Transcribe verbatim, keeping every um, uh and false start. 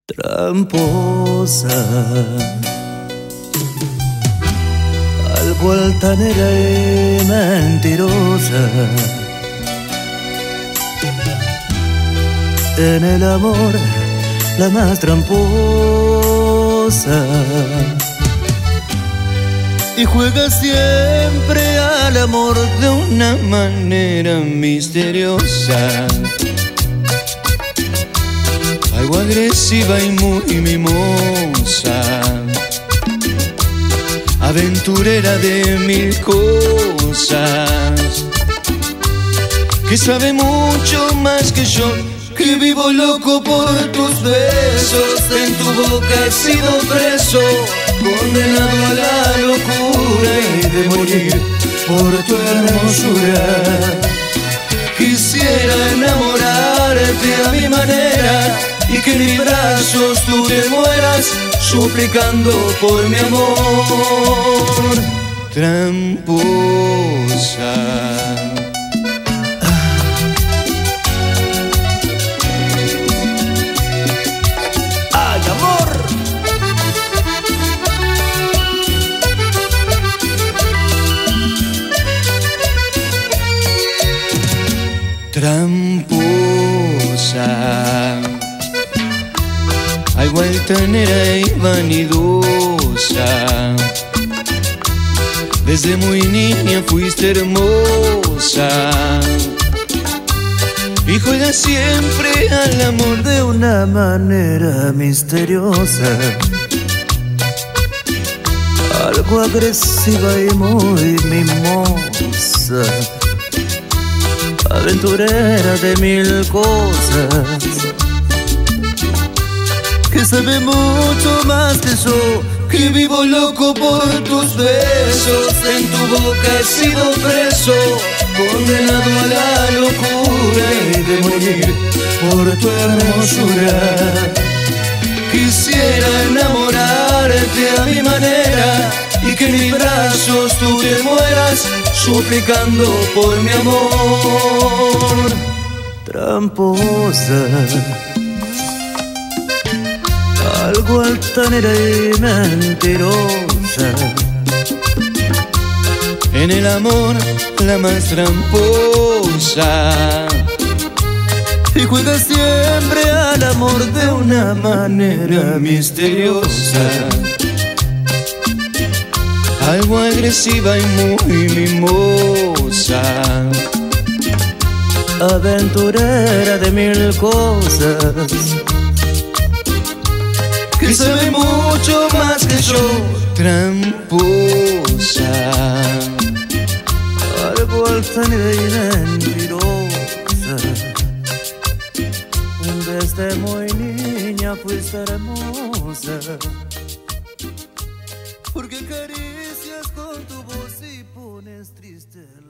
Tramposa, algo altanera y mentirosa. En el amor, la más tramposa. Y juega siempre al amor de una manera misteriosa, algo agresiva y muy mimosa, aventurera de mil cosas, que sabe mucho más que yo, que vivo loco por tus besos. En tu boca he sido preso, condenado a la locura y de morir por tu hermosura. Quisiera enamorarte a mi manera y que en mis brazos tú te mueras, suplicando por mi amor. Tramposa, ¡ay, amor! Tramposa, algo altanera y vanidosa. Desde muy niña fuiste hermosa y juegas siempre al amor de una manera misteriosa, algo agresiva y muy mimosa, aventurera de mil cosas, que sabe mucho más que yo, que vivo loco por tus besos. En tu boca he sido preso, condenado a la locura y de morir por tu hermosura. Quisiera enamorarte a mi manera y que en mis brazos tú te mueras, suplicando por mi amor. Tramposa, algo altanera y mentirosa. En el amor, la más tramposa. Y juega siempre al amor de una manera misteriosa, algo agresiva y muy mimosa, aventurera de mil cosas, que sabe mucho más que yo. Tramposa, algo altanera y mentirosa. Desde muy niña fuiste hermosa, porque caricias con tu voz y pones triste